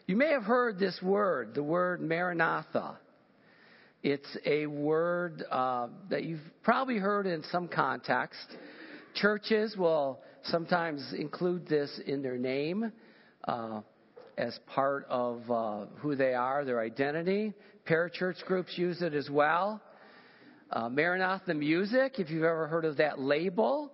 You may have heard this word, the word Maranatha. It's a word that you've probably heard in some context. Churches will sometimes include this in their name as part of who they are, their identity. Parachurch groups use it as well. Maranatha Music, if you've ever heard of that label,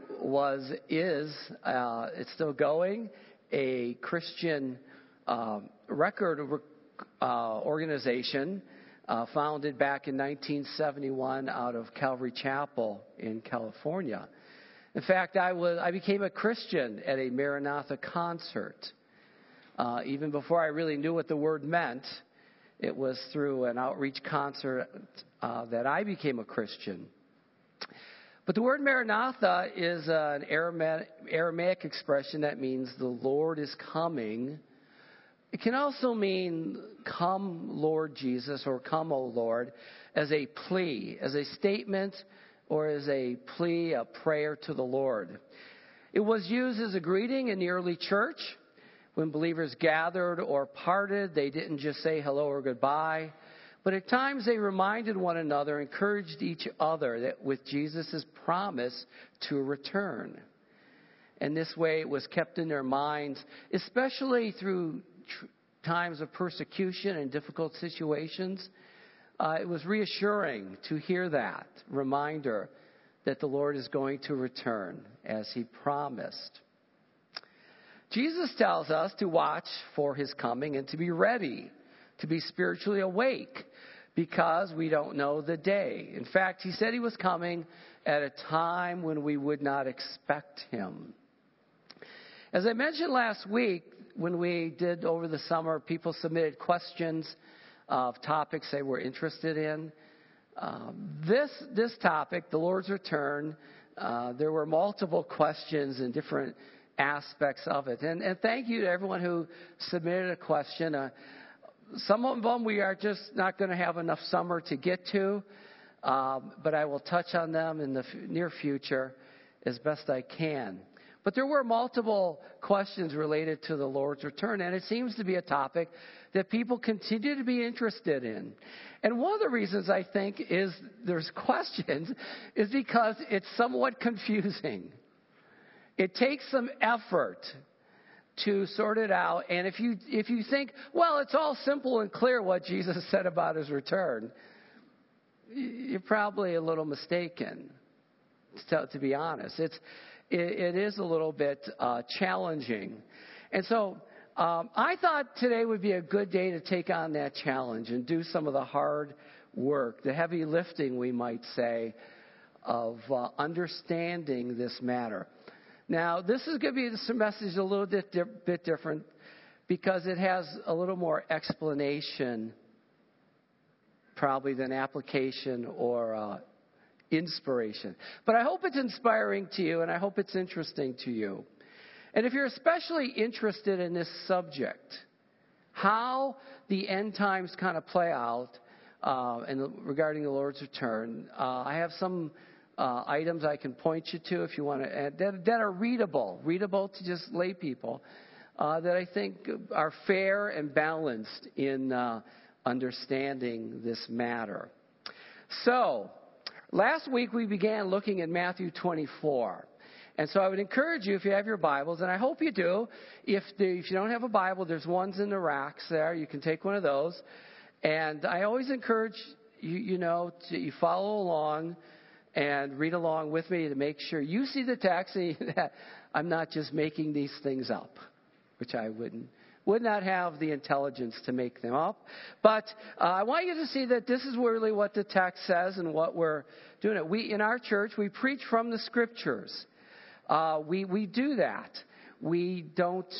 it's still going, a Christian record organization founded back in 1971 out of Calvary Chapel in California. In fact, I became a Christian at a Maranatha concert. Even before I really knew what the word meant, it was through an outreach concert that I became a Christian. But the word Maranatha is an Aramaic expression that means the Lord is coming. It can also mean come, Lord Jesus, or come, O Lord, as a plea, as a statement, or as a plea, a prayer to the Lord. It was used as a greeting in the early church. When believers gathered or parted, they didn't just say hello or goodbye, but at times they reminded one another, encouraged each other that with Jesus' promise to return. And this way it was kept in their minds, especially through times of persecution and difficult situations. It was reassuring to hear that reminder that the Lord is going to return as He promised. Jesus tells us to watch for His coming and to be ready, to be spiritually awake, because we don't know the day. In fact, He said He was coming at a time when we would not expect Him. As I mentioned last week, when we did over the summer, people submitted questions of topics they were interested in. This topic, the Lord's return, there were multiple questions and different aspects of it. And thank you to everyone who submitted a question. Some of them we are just not going to have enough summer to get to, but I will touch on them in the near future as best I can. But there were multiple questions related to the Lord's return, and it seems to be a topic that people continue to be interested in. And one of the reasons I think is there's questions is because it's somewhat confusing. It takes some effort to sort it out. And if you think, well, it's all simple and clear what Jesus said about His return, you're probably a little mistaken, to be honest. It is a little bit challenging. And so I thought today would be a good day to take on that challenge and do some of the hard work, the heavy lifting, we might say, of understanding this matter. Now, this is going to be some message a little bit different because it has a little more explanation probably than application or inspiration. But I hope it's inspiring to you, and I hope it's interesting to you. And if you're especially interested in this subject, how the end times kind of play out regarding the Lord's return, I have some items I can point you to if you want to, that are readable to just lay people, that I think are fair and balanced in understanding this matter. So, last week we began looking at Matthew 24. And so I would encourage you, if you have your Bibles, and I hope you do, if you don't have a Bible, there's ones in the racks there. You can take one of those. And I always encourage you to follow along and read along with me to make sure you see the text and that I'm not just making these things up, which I would not have the intelligence to make them up. But I want you to see that this is really what the text says and what we're doing. In our church, we preach from the Scriptures. We do that. We don't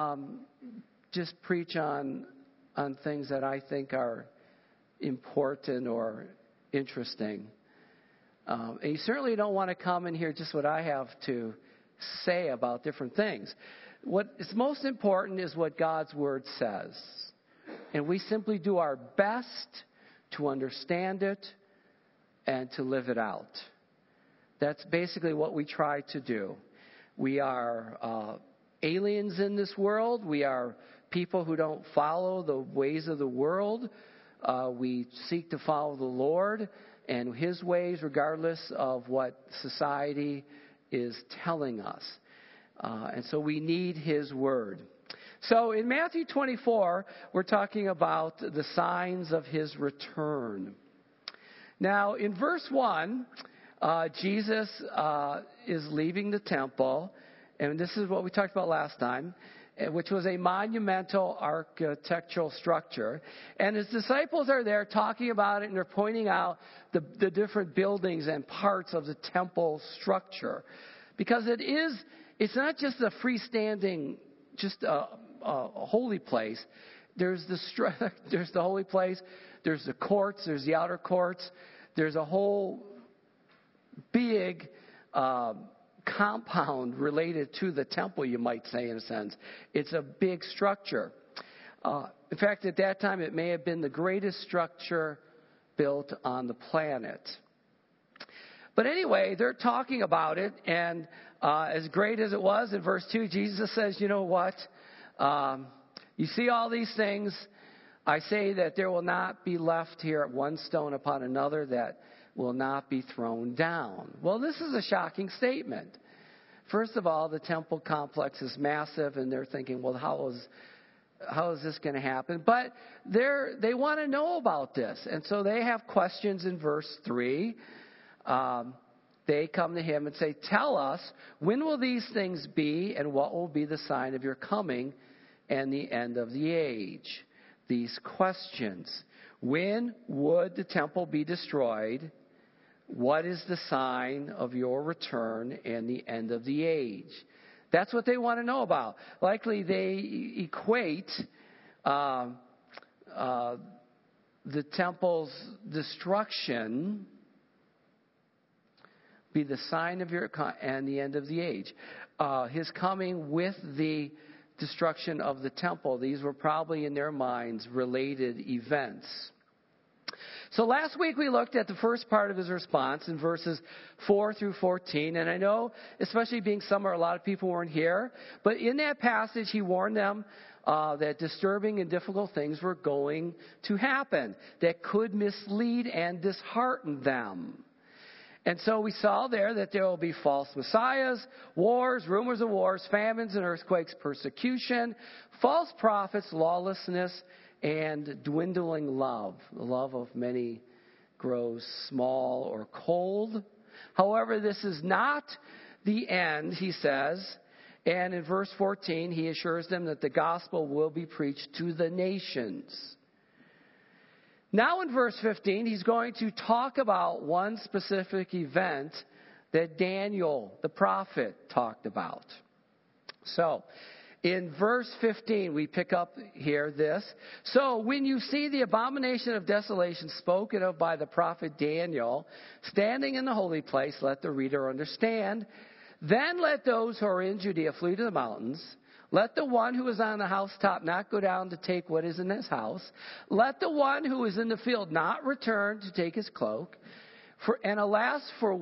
just preach on things that I think are important or interesting. And you certainly don't want to come and hear just what I have to say about different things. What is most important is what God's Word says. And we simply do our best to understand it and to live it out. That's basically what we try to do. We are aliens in this world. We are people who don't follow the ways of the world. We seek to follow the Lord and His ways regardless of what society is telling us. And so we need His Word. So in Matthew 24, we're talking about the signs of His return. Now, in verse 1, Jesus is leaving the temple, and this is what we talked about last time, which was a monumental architectural structure. And His disciples are there talking about it, and they're pointing out the different buildings and parts of the temple structure. Because it's not just a freestanding, just a holy place. There's the holy place, there's the courts, there's the outer courts, there's a whole big compound related to the temple, you might say, in a sense. It's a big structure. In fact, at that time, it may have been the greatest structure built on the planet. But anyway, they're talking about it, and as great as it was, in verse 2, Jesus says, you know what? You see all these things. I say that there will not be left here one stone upon another that will not be thrown down. Well, this is a shocking statement. First of all, the temple complex is massive, and they're thinking, well, how is this going to happen? But they want to know about this, and so they have questions in verse 3. They come to Him and say, tell us, when will these things be, and what will be the sign of your coming and the end of the age? These questions. When would the temple be destroyed? What is the sign of your return and the end of the age? That's what they want to know about. Likely they equate the temple's destruction be the sign of your and the end of the age. His coming with the destruction of the temple. These were probably in their minds related events. So last week we looked at the first part of His response in verses 4 through 14. And I know, especially being summer, a lot of people weren't here. But in that passage, He warned them that disturbing and difficult things were going to happen that could mislead and dishearten them. And so we saw there that there will be false messiahs, wars, rumors of wars, famines and earthquakes, persecution, false prophets, lawlessness, and dwindling love. The love of many grows small or cold. However, this is not the end, He says. And in verse 14, He assures them that the gospel will be preached to the nations. Now in verse 15, He's going to talk about one specific event that Daniel, the prophet, talked about. So, in verse 15, we pick up here this. So, when you see the abomination of desolation spoken of by the prophet Daniel, standing in the holy place, let the reader understand. Then let those who are in Judea flee to the mountains. Let the one who is on the housetop not go down to take what is in his house. Let the one who is in the field not return to take his cloak. And alas for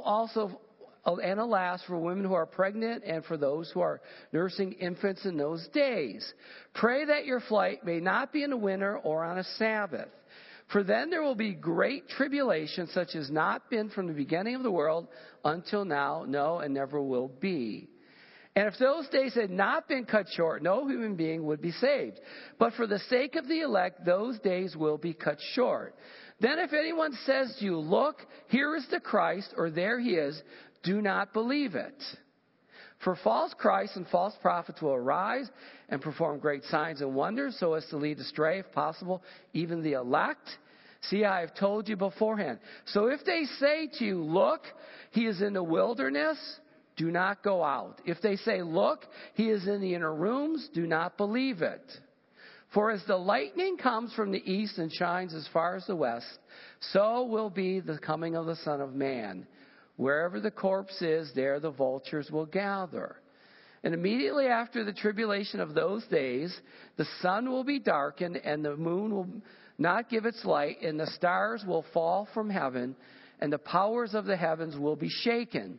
women who are pregnant and for those who are nursing infants in those days. Pray that your flight may not be in the winter or on a Sabbath. For then there will be great tribulation such as not been from the beginning of the world until now, no, and never will be. And if those days had not been cut short, no human being would be saved. But for the sake of the elect, those days will be cut short. Then if anyone says to you, look, here is the Christ, or there He is, do not believe it. For false Christs and false prophets will arise and perform great signs and wonders so as to lead astray, if possible, even the elect. See, I have told you beforehand. So if they say to you, look, He is in the wilderness, do not go out. If they say, look, He is in the inner rooms, do not believe it. For as the lightning comes from the east and shines as far as the west, so will be the coming of the Son of Man. Wherever the corpse is, there the vultures will gather. And immediately after the tribulation of those days, the sun will be darkened, and the moon will not give its light, and the stars will fall from heaven, and the powers of the heavens will be shaken.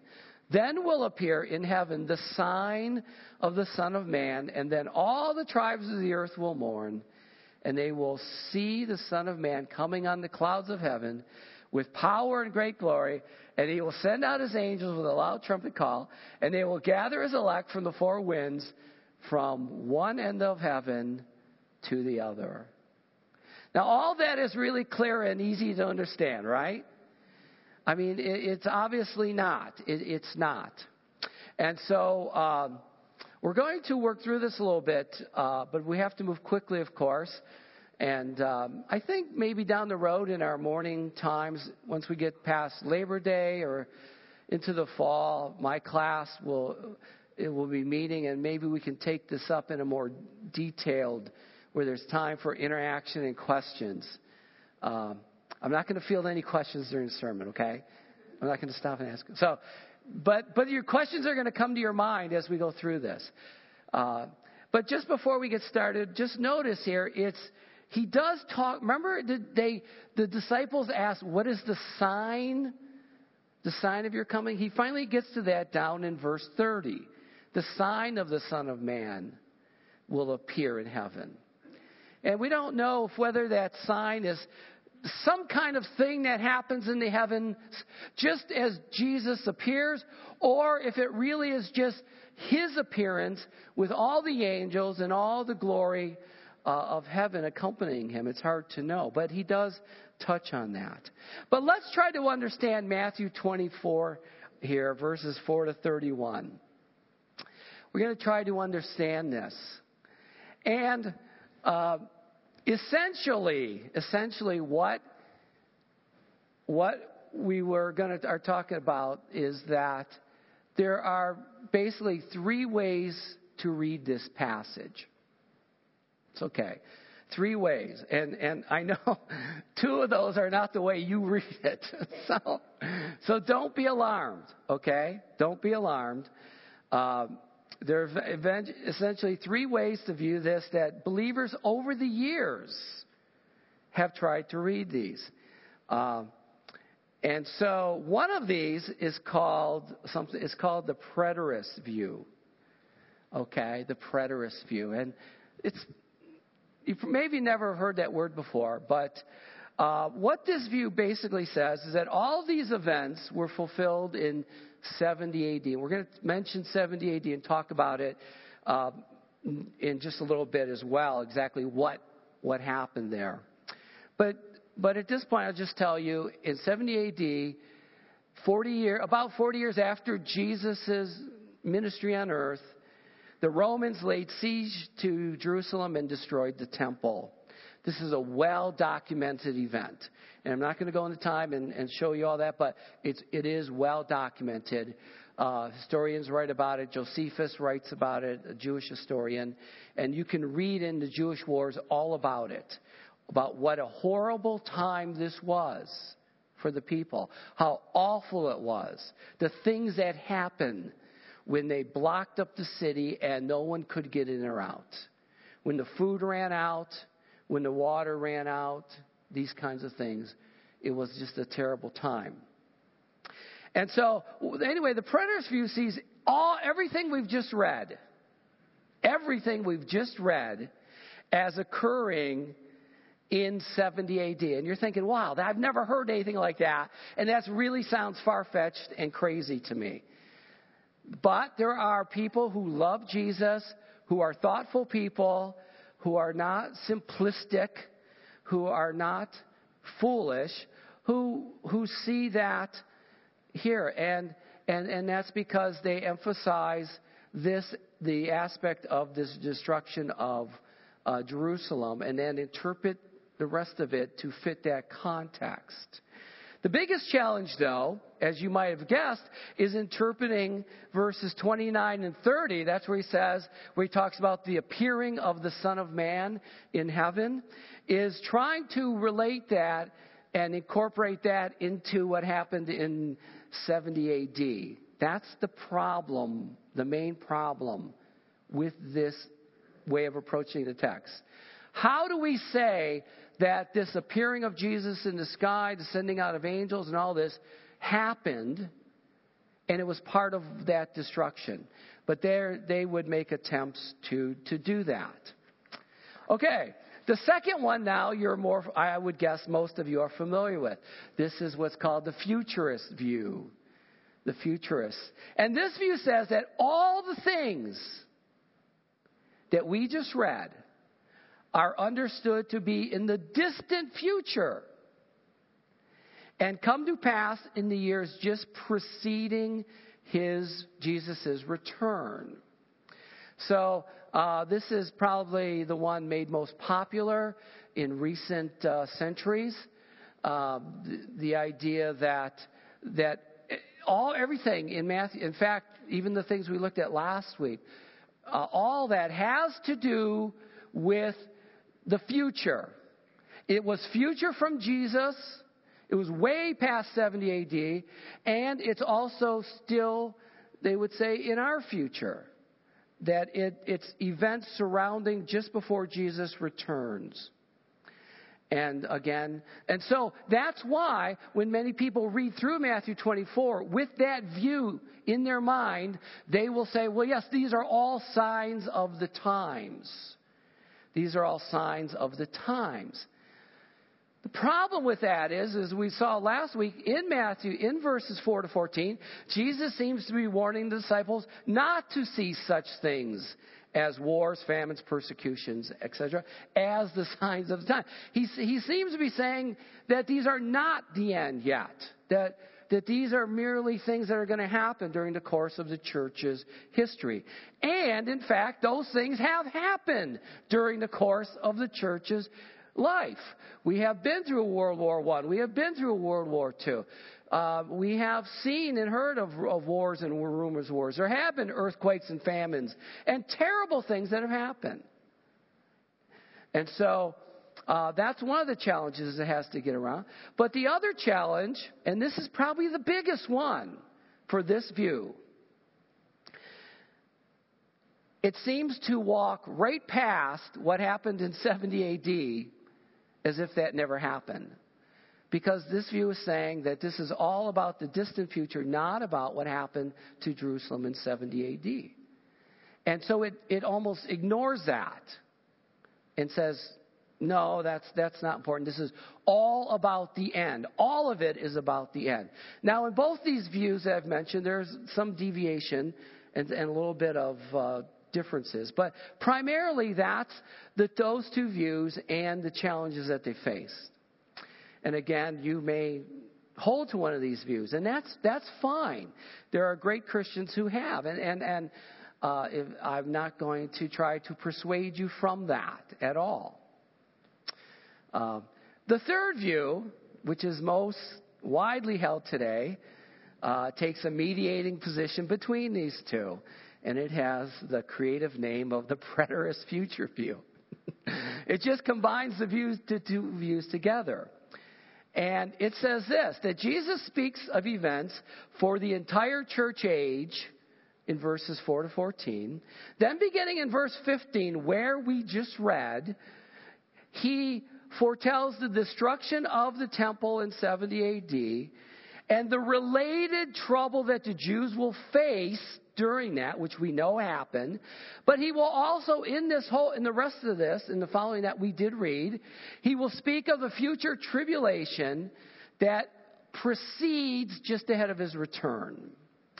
Then will appear in heaven the sign of the Son of Man, and then all the tribes of the earth will mourn, and they will see the Son of Man coming on the clouds of heaven with power and great glory, and he will send out his angels with a loud trumpet call, and they will gather his elect from the four winds, from one end of heaven to the other. Now, all that is really clear and easy to understand, right? I mean, it's obviously not. It's not. And so we're going to work through this a little bit, but we have to move quickly, of course. And I think maybe down the road in our morning times, once we get past Labor Day or into the fall, my class will be meeting, and maybe we can take this up in a more detailed, where there's time for interaction and questions. I'm not going to field any questions during the sermon, okay? I'm not going to stop and ask. So, but your questions are going to come to your mind as we go through this. But just before we get started, just notice here, he does talk. Remember, the disciples asked, "What is the sign? The sign of your coming?" He finally gets to that down in verse 30. The sign of the Son of Man will appear in heaven. And we don't know whether that sign is some kind of thing that happens in the heavens just as Jesus appears, or if it really is just his appearance with all the angels and all the glory of heaven accompanying him. It's hard to know, but he does touch on that. But let's try to understand Matthew 24 here, verses 4 to 31. We're going to try to understand this. And essentially, what we are talking about is that there are basically three ways to read this passage. It's okay. Three ways. And I know two of those are not the way you read it. So don't be alarmed, okay? Don't be alarmed. There are essentially three ways to view this that believers over the years have tried to read these. And so one of these is called the preterist view. Okay, the preterist view. And you've maybe never heard that word before, but what this view basically says is that all these events were fulfilled in 70 AD. We're going to mention 70 AD and talk about it in just a little bit as well, exactly what happened there. But at this point, I'll just tell you, in 70 AD, about 40 years after Jesus' ministry on earth, the Romans laid siege to Jerusalem and destroyed the temple. This is a well-documented event. And I'm not going to go into time and show you all that, but it is well-documented. Historians write about it. Josephus writes about it, a Jewish historian. And you can read in the Jewish wars all about it, about what a horrible time this was for the people, how awful it was, the things that happened when they blocked up the city and no one could get in or out, when the food ran out, when the water ran out, these kinds of things. It was just a terrible time. And so, anyway, the preterist view sees everything we've just read as occurring in 70 AD. And you're thinking, wow, I've never heard anything like that. And that really sounds far-fetched and crazy to me. But there are people who love Jesus, who are thoughtful people, who are not simplistic, who are not foolish, who see that here. And that's because they emphasize the aspect of this destruction of Jerusalem, and then interpret the rest of it to fit that context. The biggest challenge, though, as you might have guessed, is interpreting verses 29 and 30. That's where he talks about the appearing of the Son of Man in heaven, is trying to relate that and incorporate that into what happened in 70 AD. That's the problem, the main problem with this way of approaching the text. How do we say that this appearing of Jesus in the sky, the sending out of angels and all this happened and it was part of that destruction. But they would make attempts to do that. Okay, the second one now I would guess most of you are familiar with. This is what's called the futurist view. The futurist. And this view says that all the things that we just read are understood to be in the distant future and come to pass in the years just preceding Jesus' return. So this is probably the one made most popular in recent centuries. The idea that everything in Matthew, in fact, even the things we looked at last week, all that has to do with the future. It was future from Jesus. It was way past 70 AD. And it's also still, they would say, in our future. That it's events surrounding just before Jesus returns. And so that's why when many people read through Matthew 24 with that view in their mind, they will say, well, yes, these are all signs of the times. These are all signs of the times. The problem with that is, as we saw last week in Matthew, in verses 4 to 14, Jesus seems to be warning the disciples not to see such things as wars, famines, persecutions, etc., as the signs of the time. He seems to be saying that these are not the end yet, that these are merely things that are going to happen during the course of the church's history. And, in fact, those things have happened during the course of the church's life. We have been through World War I. We have been through World War II. We have seen and heard of wars and rumors of wars. There have been earthquakes and famines and terrible things that have happened. And so that's one of the challenges it has to get around. But the other challenge, and this is probably the biggest one for this view, it seems to walk right past what happened in 70 AD as if that never happened. Because this view is saying that this is all about the distant future, not about what happened to Jerusalem in 70 AD. And so it almost ignores that and says, no, that's not important. This is all about the end. All of it is about the end. Now, in both these views that I've mentioned, there's some deviation and a little bit of differences. But primarily that's those two views and the challenges that they face. And again, you may hold to one of these views, and that's fine. There are great Christians who have, and I'm not going to try to persuade you from that at all. The third view, which is most widely held today, takes a mediating position between these two, and it has the creative name of the preterist future view. It just combines the two views together. And it says this, that Jesus speaks of events for the entire church age in verses 4 to 14. Then beginning in verse 15, where we just read, he foretells the destruction of the temple in 70 AD and the related trouble that the Jews will face during that, which we know happened. But he will also, in the rest of this, in the following that we did read, he will speak of the future tribulation that precedes just ahead of his return.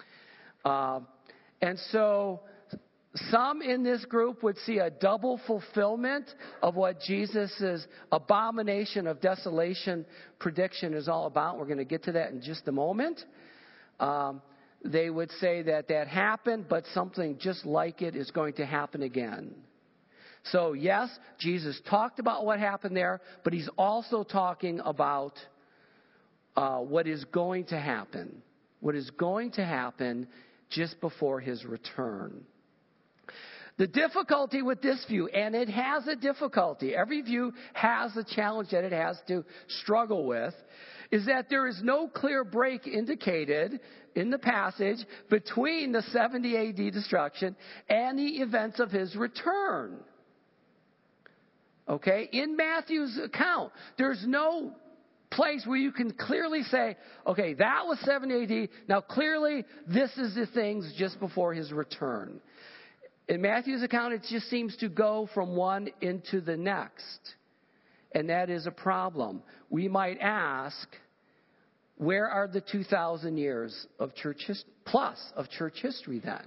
And so some in this group would see a double fulfillment of what Jesus' abomination of desolation prediction is all about. We're going to get to that in just a moment. They would say that happened, but something just like it is going to happen again. So yes, Jesus talked about what happened there, but he's also talking about what is going to happen. What is going to happen just before his return. The difficulty with this view, and it has a difficulty, every view has a challenge that it has to struggle with, is that there is no clear break indicated in the passage between the 70 AD destruction and the events of his return. Okay? In Matthew's account, there's no place where you can clearly say, okay, that was 70 AD. Now clearly this is the things just before his return. In Matthew's account, it just seems to go from one into the next. And that is a problem. We might ask, where are the 2,000 years of plus of church history then?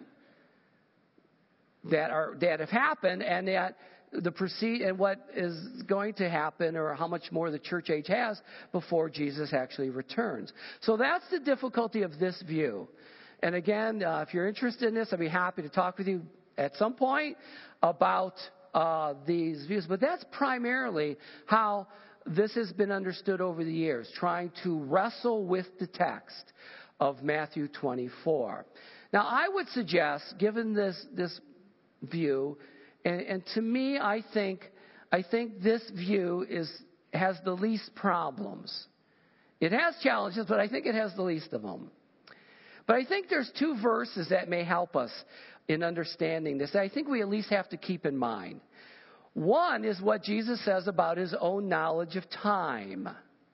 That have happened, and that and what is going to happen, or how much more the church age has before Jesus actually returns. So that's the difficulty of this view. And again, if you're interested in this, I'd be happy to talk with you at some point about these views. But that's primarily how this has been understood over the years, trying to wrestle with the text of Matthew 24. Now, I would suggest, given this view, and to me, I think this view has the least problems. It has challenges, but I think it has the least of them. But I think there's two verses that may help us in understanding this. I think we at least have to keep in mind. One is what Jesus says about his own knowledge of time.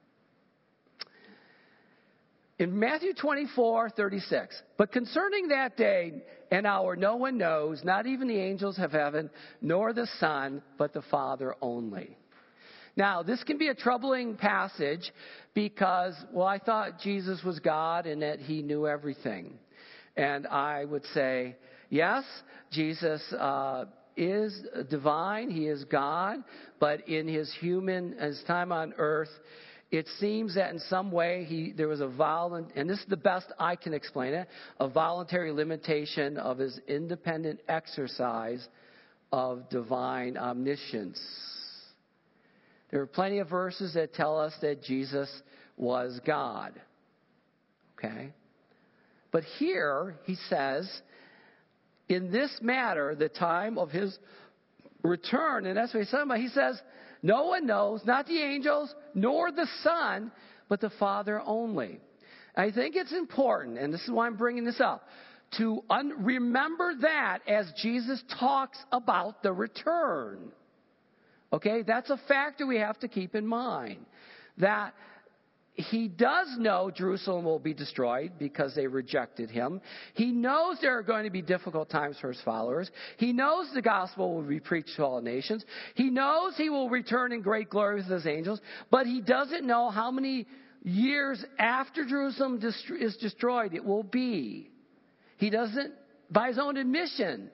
In Matthew 24:36, but concerning that day and hour no one knows, not even the angels of heaven, nor the Son, but the Father only. Now, this can be a troubling passage because, well, I thought Jesus was God and that he knew everything. And I would say, yes, Jesus is divine, he is God, but in his time on earth, it seems that in some way there was and this is the best I can explain it, a voluntary limitation of his independent exercise of divine omniscience. There are plenty of verses that tell us that Jesus was God. Okay? But here he says, in this matter, the time of his return, and that's what he's talking about, he says, no one knows, not the angels, nor the Son, but the Father only. I think it's important, and this is why I'm bringing this up, to remember that as Jesus talks about the return. Okay, that's a factor we have to keep in mind. That he does know Jerusalem will be destroyed because they rejected him. He knows there are going to be difficult times for his followers. He knows the gospel will be preached to all nations. He knows he will return in great glory with his angels. But he doesn't know how many years after Jerusalem is destroyed it will be. He doesn't, by his own admission.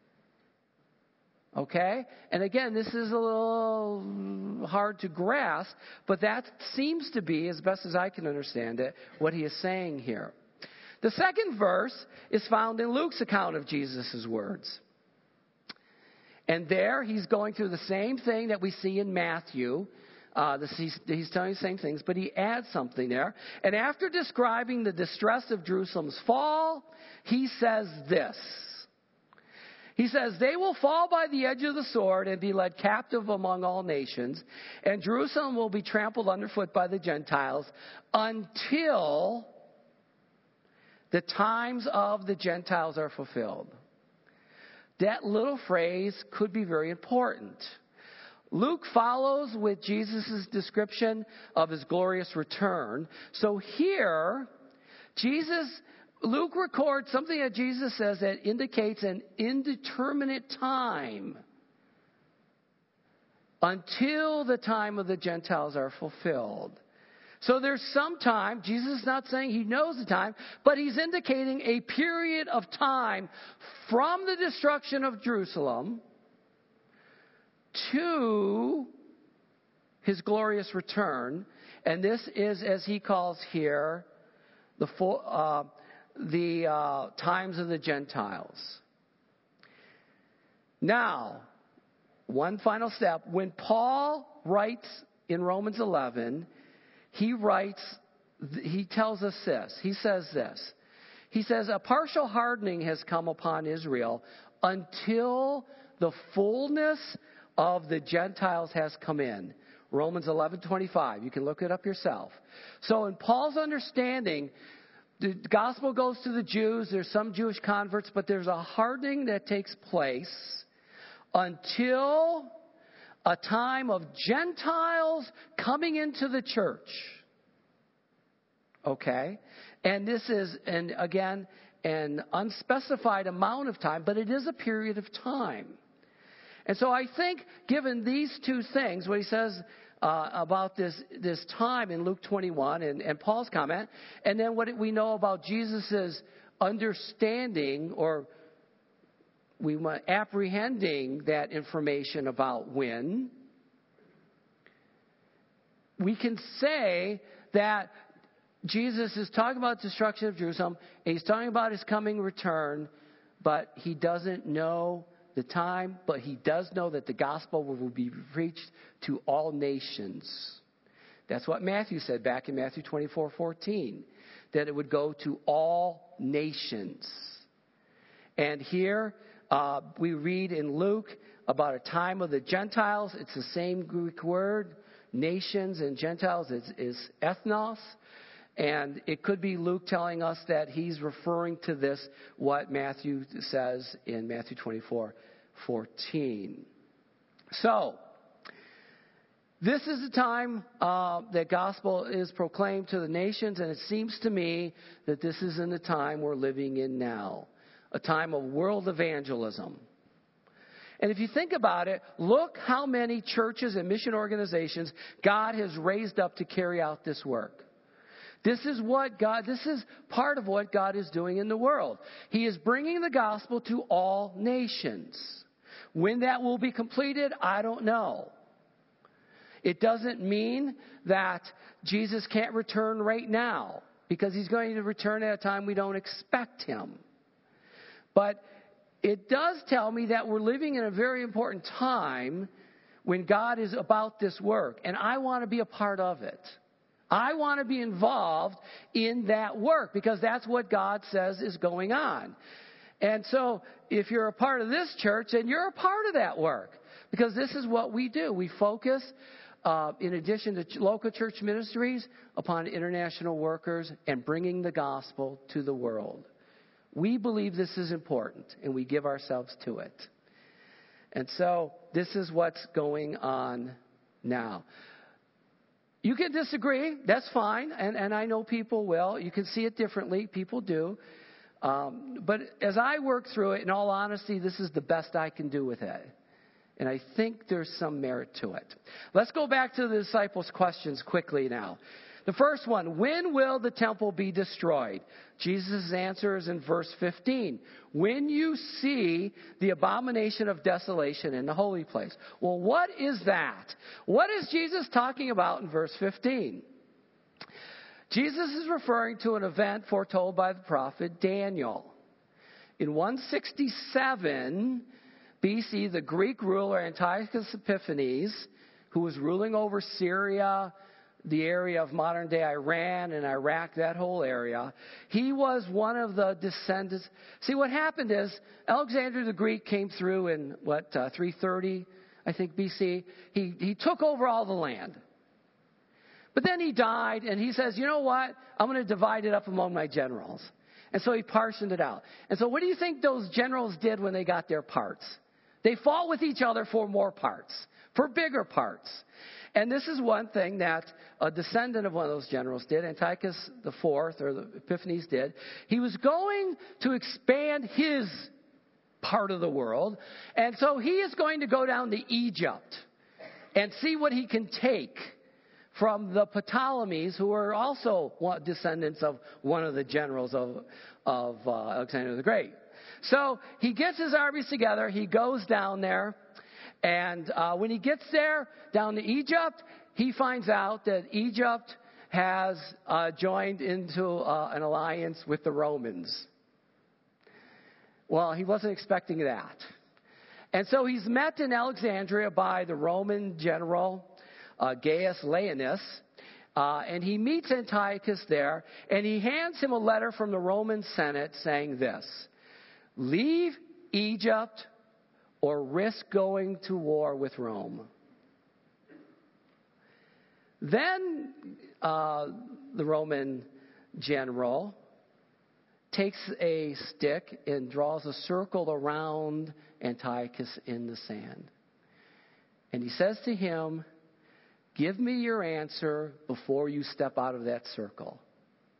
Okay? And again, this is a little hard to grasp, but that seems to be, as best as I can understand it, what he is saying here. The second verse is found in Luke's account of Jesus' words. And there he's going through the same thing that we see in Matthew. He's telling the same things, but he adds something there. And after describing the distress of Jerusalem's fall, he says this. He says, they will fall by the edge of the sword and be led captive among all nations, and Jerusalem will be trampled underfoot by the Gentiles until the times of the Gentiles are fulfilled. That little phrase could be very important. Luke follows with Jesus' description of his glorious return. So here, Luke records something that Jesus says that indicates an indeterminate time until the time of the Gentiles are fulfilled. So there's some time. Jesus is not saying he knows the time, but he's indicating a period of time from the destruction of Jerusalem to his glorious return. And this is, as he calls here, the times of the Gentiles. Now, one final step. When Paul writes in Romans 11, he tells us this. He says this. He says, a partial hardening has come upon Israel until the fullness of the Gentiles has come in. Romans 11:25. You can look it up yourself. So in Paul's understanding, the gospel goes to the Jews. There's some Jewish converts, but there's a hardening that takes place until a time of Gentiles coming into the church. Okay? And this is, and again, an unspecified amount of time, but it is a period of time. And so I think, given these two things, what he says about this time in Luke 21 and Paul's comment, and then what we know about Jesus' understanding or apprehending that information about when, we can say that Jesus is talking about destruction of Jerusalem, and he's talking about his coming return, but he doesn't know the time, but he does know that the gospel will be preached to all nations. That's what Matthew said back in Matthew 24:14, that it would go to all nations. And here we read in Luke about a time of the Gentiles. It's the same Greek word. Nations and Gentiles is ethnos. And it could be Luke telling us that he's referring to this, what Matthew says in Matthew 24:14. So, this is the time that gospel is proclaimed to the nations, and it seems to me that this is in the time we're living in now, a time of world evangelism. And if you think about it, look how many churches and mission organizations God has raised up to carry out this work. This is part of what God is doing in the world. He is bringing the gospel to all nations. When that will be completed, I don't know. It doesn't mean that Jesus can't return right now, because he's going to return at a time we don't expect him. But it does tell me that we're living in a very important time when God is about this work, and I want to be a part of it. I want to be involved in that work because that's what God says is going on. And so if you're a part of this church, then you're a part of that work, because this is what we do. We focus, in addition to local church ministries, upon international workers and bringing the gospel to the world. We believe this is important, and we give ourselves to it. And so this is what's going on now. You can disagree. That's fine. And I know people will. You can see it differently. People do. But as I work through it, in all honesty, this is the best I can do with it. And I think there's some merit to it. Let's go back to the disciples' questions quickly now. The first one, when will the temple be destroyed? Jesus' answer is in verse 15. When you see the abomination of desolation in the holy place. Well, what is that? What is Jesus talking about in verse 15? Jesus is referring to an event foretold by the prophet Daniel. In 167 BC, the Greek ruler Antiochus Epiphanes, who was ruling over Syria, the area of modern-day Iran and Iraq, that whole area, he was one of the descendants. See, what happened is Alexander the Greek came through in, 330, I think, BC. He took over all the land. But then he died, and he says, you know what? I'm going to divide it up among my generals. And so he portioned it out. And so what do you think those generals did when they got their parts? They fought with each other for more parts, for bigger parts. And this is one thing that a descendant of one of those generals did, Antiochus IV, or the Epiphanes did. He was going to expand his part of the world, and so he is going to go down to Egypt and see what he can take from the Ptolemies, who are also descendants of one of the generals of Alexander the Great. So he gets his armies together, he goes down there, and when he gets there, down to Egypt, he finds out that Egypt has joined into an alliance with the Romans. Well, he wasn't expecting that. And so he's met in Alexandria by the Roman general, Gaius Laelius, and he meets Antiochus there, and he hands him a letter from the Roman Senate saying this: leave Egypt or risk going to war with Rome. Then the Roman general takes a stick and draws a circle around Antiochus in the sand. And he says to him, give me your answer before you step out of that circle.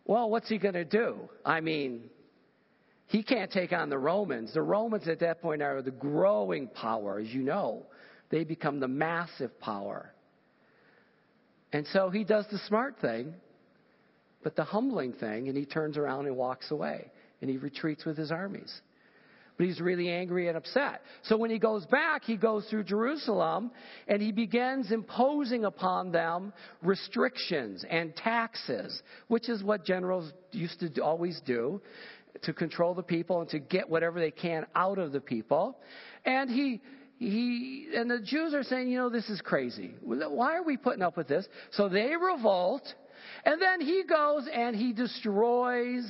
Well, what's he going to do? I mean, he can't take on the Romans. The Romans at that point are the growing power, as you know. They become the massive power. And so he does the smart thing, but the humbling thing, and he turns around and walks away. And he retreats with his armies. But he's really angry and upset. So when he goes back, he goes through Jerusalem, and he begins imposing upon them restrictions and taxes, which is what generals used to always do, to control the people and to get whatever they can out of the people. And and the Jews are saying, this is crazy. Why are we putting up with this? So they revolt, and then he goes and he destroys.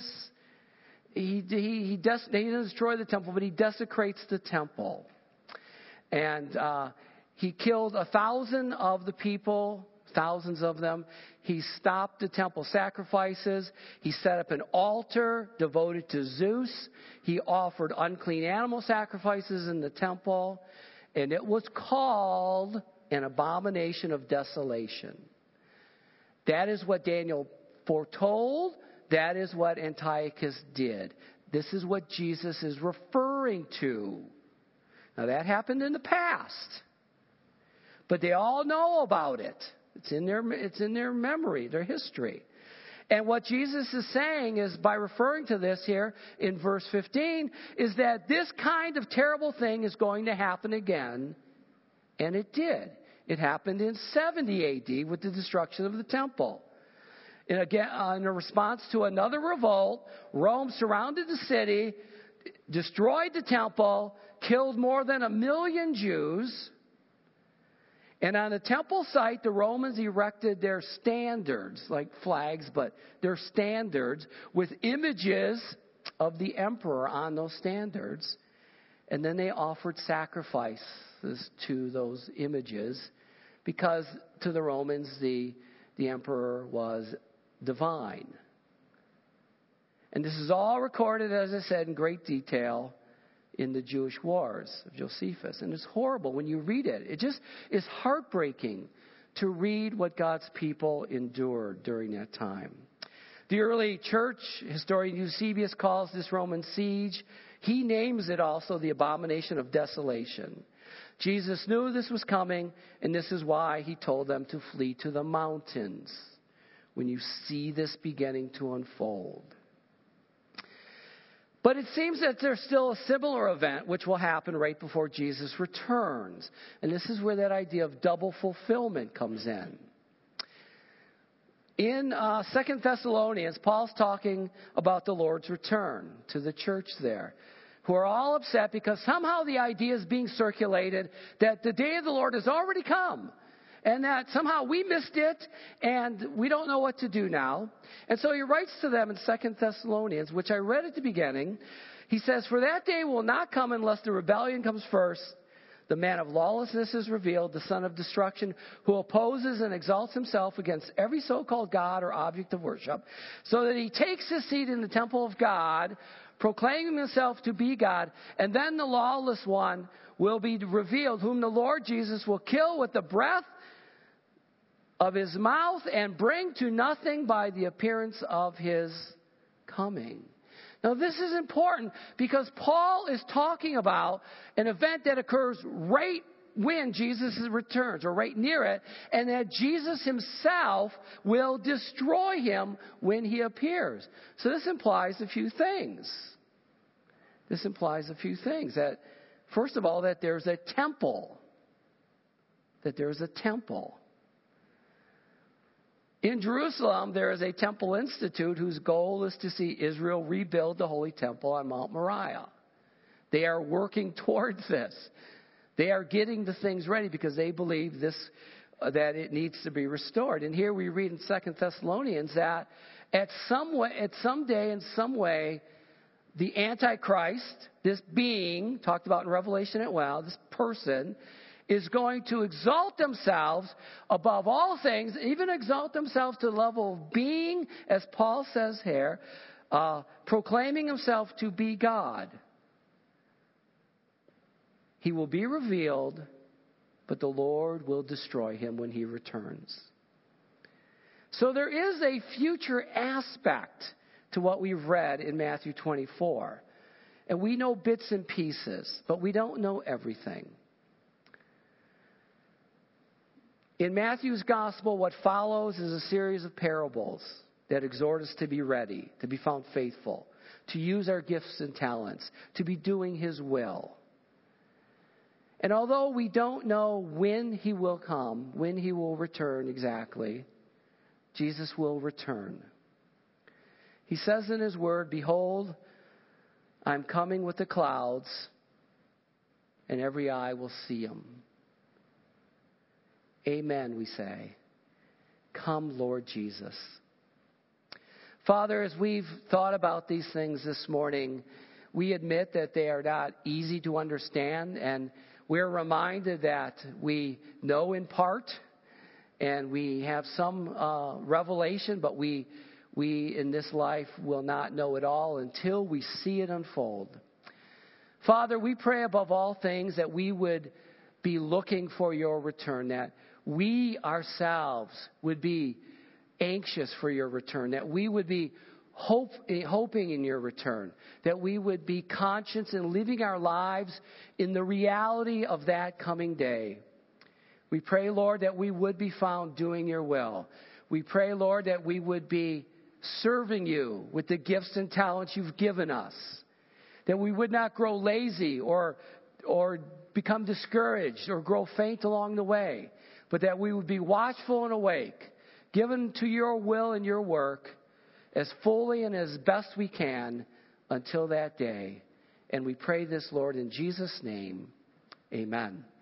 He doesn't destroy the temple, but he desecrates the temple. And he killed 1,000 of the people, thousands of them. He stopped the temple sacrifices. He set up an altar devoted to Zeus. He offered unclean animal sacrifices in the temple. And it was called an abomination of desolation. That is what Daniel foretold. That is what Antiochus did. This is what Jesus is referring to. Now that happened in the past. But they all know about it. It's in their memory, their history. And what Jesus is saying is, by referring to this here in verse 15, is that this kind of terrible thing is going to happen again. And it did. It happened in 70 A.D. with the destruction of the temple. And again, in a response to another revolt, Rome surrounded the city, destroyed the temple, killed more than 1 million Jews. And on the temple site, the Romans erected their standards, like flags, but their standards with images of the emperor on those standards. And then they offered sacrifices to those images because to the Romans, the emperor was divine. And this is all recorded, as I said, in great detail in the Jewish Wars of Josephus. And it's horrible when you read it. It just is heartbreaking to read what God's people endured during that time. The early church historian Eusebius calls this Roman siege, he names it also the abomination of desolation. Jesus knew this was coming, and this is why he told them to flee to the mountains when you see this beginning to unfold. But it seems that there's still a similar event which will happen right before Jesus returns. And this is where that idea of double fulfillment comes in. In 2 Thessalonians, Paul's talking about the Lord's return to the church there, who are all upset because somehow the idea is being circulated that the day of the Lord has already come. And that somehow we missed it, and we don't know what to do now. And so he writes to them in 2 Thessalonians, which I read at the beginning. He says, "For that day will not come unless the rebellion comes first. The man of lawlessness is revealed, the son of destruction, who opposes and exalts himself against every so-called God or object of worship, so that he takes his seat in the temple of God, proclaiming himself to be God. And then the lawless one will be revealed, whom the Lord Jesus will kill with the breath of his mouth and bring to nothing by the appearance of his coming." Now this is important because Paul is talking about an event that occurs right when Jesus returns, or right near it, and that Jesus himself will destroy him when he appears. So this implies a few things. That, first of all, that there's a temple. In Jerusalem, there is a temple institute whose goal is to see Israel rebuild the Holy Temple on Mount Moriah. They are working towards this. They are getting the things ready because they believe that it needs to be restored. And here we read in 2 Thessalonians that at some day, in some way, the Antichrist, this being, talked about in Revelation as well, this person, is going to exalt themselves above all things, even exalt themselves to the level of being, as Paul says here, proclaiming himself to be God. He will be revealed, but the Lord will destroy him when he returns. So there is a future aspect to what we've read in Matthew 24. And we know bits and pieces, but we don't know everything. In Matthew's gospel, what follows is a series of parables that exhort us to be ready, to be found faithful, to use our gifts and talents, to be doing His will. And although we don't know when He will come, when He will return exactly, Jesus will return. He says in His word, "Behold, I'm coming with the clouds, and every eye will see Him." Amen, we say. Come, Lord Jesus. Father, as we've thought about these things this morning, we admit that they are not easy to understand, and we're reminded that we know in part, and we have some revelation, but we in this life will not know it all until we see it unfold. Father, we pray above all things that we would be looking for your return, that we ourselves would be anxious for your return, that we would be hoping in your return, that we would be conscious in living our lives in the reality of that coming day. We pray, Lord, that we would be found doing your will. We pray, Lord, that we would be serving you with the gifts and talents you've given us, that we would not grow lazy or become discouraged or grow faint along the way, but that we would be watchful and awake, given to your will and your work as fully and as best we can until that day. And we pray this, Lord, in Jesus' name. Amen.